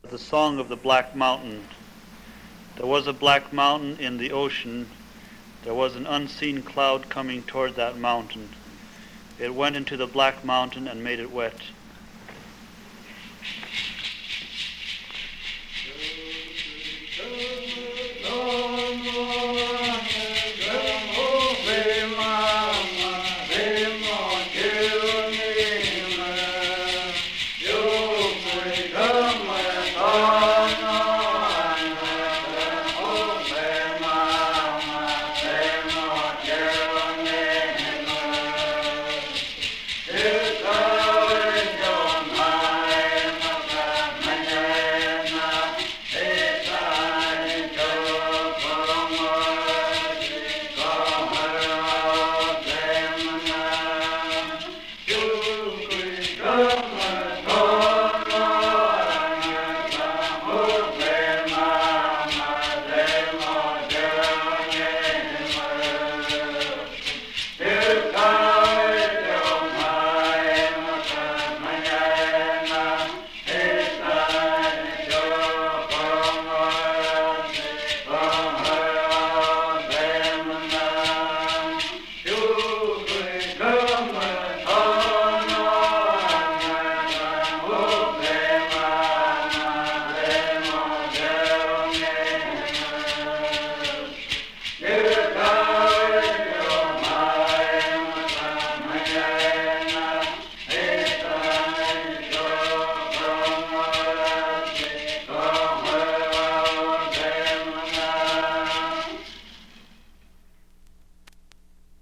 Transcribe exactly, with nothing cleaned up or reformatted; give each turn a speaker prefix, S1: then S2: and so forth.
S1: The Song of the Black Mountain. There was a black mountain in the ocean. There was an unseen cloud coming toward that mountain. It went into the black mountain and made it wet.